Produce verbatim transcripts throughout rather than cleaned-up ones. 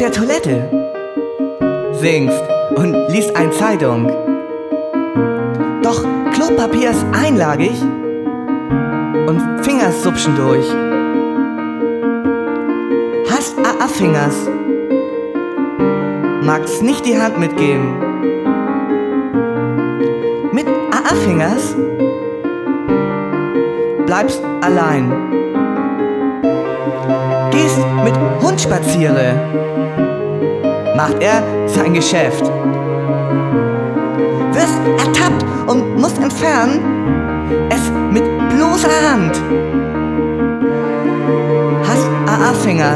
der Toilette, singst und liest eine Zeitung. Doch Klopapier ist einlagig und Fingers supschen durch. Hast A A-Fingers, magst nicht die Hand mitgeben. Mit A A-Fingers bleibst allein. Gehst mit Hund spaziere, macht er sein Geschäft. Wirst ertappt und musst entfernen, es mit bloßer Hand. Hast A A-Fingers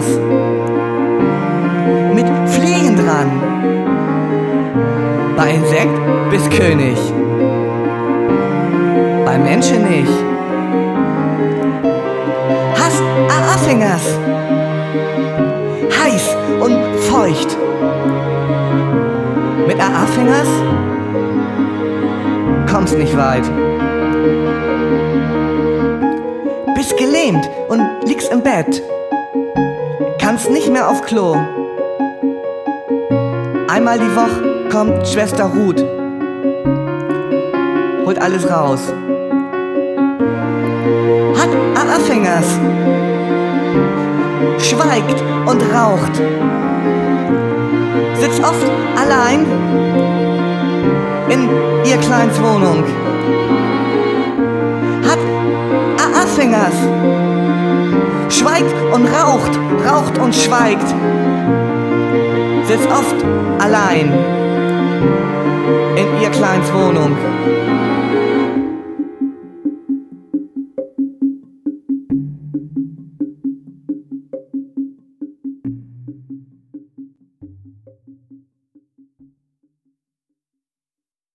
mit Fliegen dran. Bei Insekt bist König, bei Menschen nicht. Hast A A-Fingers, heiß und feucht. Mit A A-Fingers kommst nicht weit. Bist gelähmt und liegst im Bett, kannst nicht mehr auf Klo. Einmal die Woche kommt Schwester Ruth, holt alles raus. Hat A A-Fingers, schweigt und raucht, sitzt oft allein in ihr kleines Wohnung. Hat A A-Fingers, schweigt und raucht, raucht und schweigt, sitzt oft allein in ihr kleines Wohnung.